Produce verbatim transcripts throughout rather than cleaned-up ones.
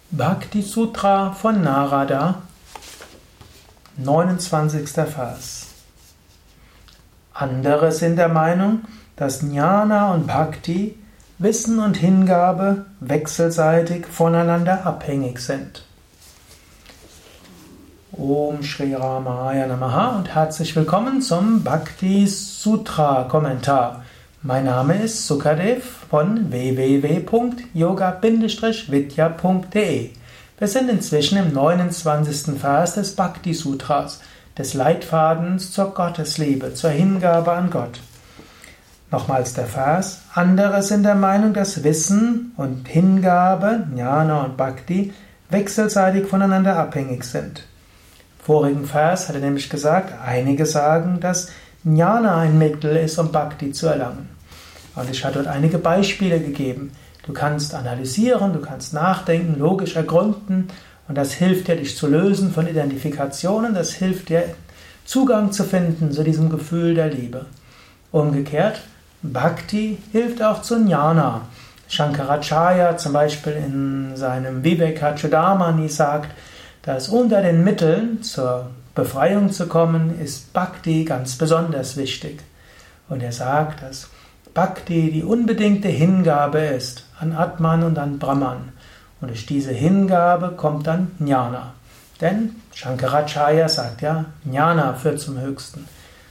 Bhakti Sutra von Narada, neunundzwanzigster Vers. Andere sind der Meinung, dass Jnana und Bhakti, Wissen und Hingabe wechselseitig voneinander abhängig sind. Om Shri Ramaya Namaha und herzlich willkommen zum Bhakti Sutra Kommentar. Mein Name ist Sukadev von w w w punkt yoga vidya punkt de. Wir sind inzwischen im neunundzwanzigsten Vers des Bhakti Sutras, des Leitfadens zur Gottesliebe, zur Hingabe an Gott. Nochmals der Vers: Andere sind der Meinung, dass Wissen und Hingabe, Jnana und Bhakti, wechselseitig voneinander abhängig sind. Im vorigen Vers hat er nämlich gesagt, einige sagen, dass Jnana ein Mittel ist, um Bhakti zu erlangen. Und ich habe dort einige Beispiele gegeben. Du kannst analysieren, du kannst nachdenken, logisch ergründen, und das hilft dir, dich zu lösen von Identifikationen, das hilft dir, Zugang zu finden zu diesem Gefühl der Liebe. Umgekehrt, Bhakti hilft auch zu Jnana. Shankaracharya zum Beispiel in seinem Vivekachudamani sagt, dass unter den Mitteln zur Befreiung zu kommen, ist Bhakti ganz besonders wichtig. Und er sagt, dass Bhakti die unbedingte Hingabe ist an Atman und an Brahman. Und durch diese Hingabe kommt dann Jnana. Denn Shankaracharya sagt ja, Jnana führt zum Höchsten.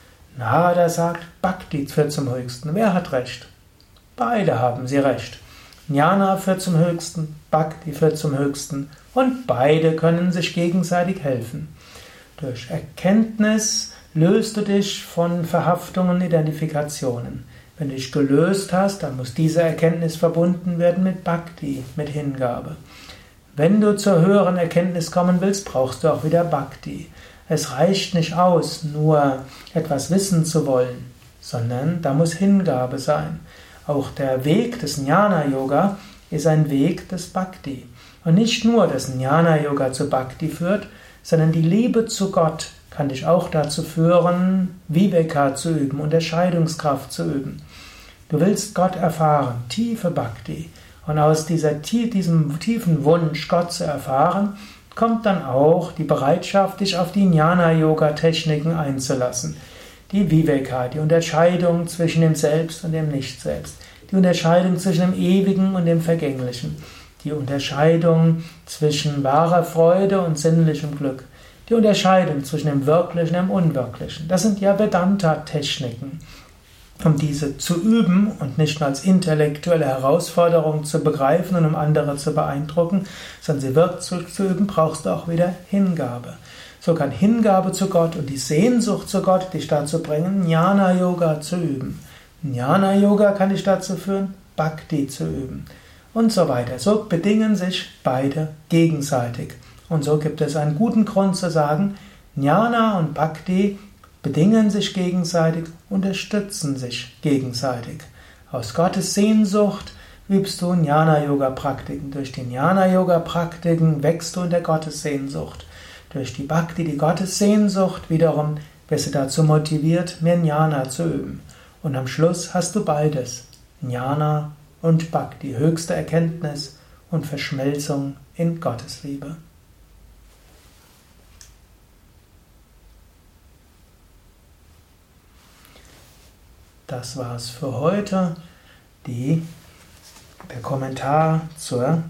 Narada sagt, Bhakti führt zum Höchsten. Wer hat recht? Beide haben sie recht. Jnana führt zum Höchsten, Bhakti führt zum Höchsten und beide können sich gegenseitig helfen. Durch Erkenntnis löst du dich von Verhaftungen und Identifikationen. Wenn du dich gelöst hast, dann muss diese Erkenntnis verbunden werden mit Bhakti, mit Hingabe. Wenn du zur höheren Erkenntnis kommen willst, brauchst du auch wieder Bhakti. Es reicht nicht aus, nur etwas wissen zu wollen, sondern da muss Hingabe sein. Auch der Weg des Jnana-Yoga ist ein Weg des Bhakti. Und nicht nur, dass Jnana-Yoga zu Bhakti führt, sondern die Liebe zu Gott kann dich auch dazu führen, Viveka zu üben, Unterscheidungskraft zu üben. Du willst Gott erfahren, tiefe Bhakti. Und aus dieser, diesem tiefen Wunsch, Gott zu erfahren, kommt dann auch die Bereitschaft, dich auf die Jnana-Yoga-Techniken einzulassen. Die Viveka, die Unterscheidung zwischen dem Selbst und dem Nicht-Selbst. Die Unterscheidung zwischen dem Ewigen und dem Vergänglichen. Die Unterscheidung zwischen wahrer Freude und sinnlichem Glück. Die Unterscheidung zwischen dem Wirklichen und dem Unwirklichen. Das sind ja Vedanta-Techniken. Um diese zu üben und nicht nur als intellektuelle Herausforderung zu begreifen und um andere zu beeindrucken, sondern sie wirklich zu üben, brauchst du auch wieder Hingabe. So kann Hingabe zu Gott und die Sehnsucht zu Gott dich dazu bringen, Jnana-Yoga zu üben. Jnana-Yoga kann dich dazu führen, Bhakti zu üben. Und so weiter. So bedingen sich beide gegenseitig. Und so gibt es einen guten Grund zu sagen, Jnana und Bhakti bedingen sich gegenseitig, unterstützen sich gegenseitig. Aus Gottes Sehnsucht übst du Jnana-Yoga-Praktiken. Durch die Jnana-Yoga-Praktiken wächst du in der Gottessehnsucht. Durch die Bhakti, die Gottessehnsucht, wiederum wirst du dazu motiviert, mehr Jnana zu üben. Und am Schluss hast du beides. Jnana und Bhakti, höchste Erkenntnis und Verschmelzung in Gottesliebe. Das war's für heute. Die, der Kommentar zur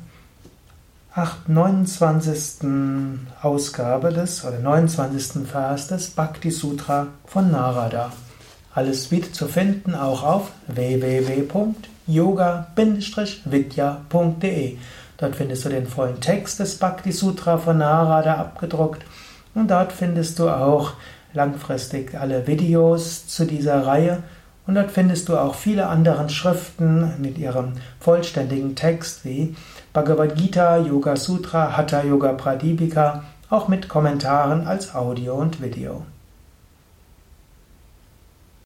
neunundzwanzigsten Ausgabe des, oder neunundzwanzigsten Vers des Bhakti Sutra von Narada. Alles wieder zu finden auch auf w w w punkt yoga vidya punkt de. Dort findest du den vollen Text des Bhakti Sutra von Narada abgedruckt und dort findest du auch langfristig alle Videos zu dieser Reihe. Und dort findest du auch viele andere Schriften mit ihrem vollständigen Text wie Bhagavad Gita, Yoga Sutra, Hatha Yoga Pradipika, auch mit Kommentaren als Audio und Video.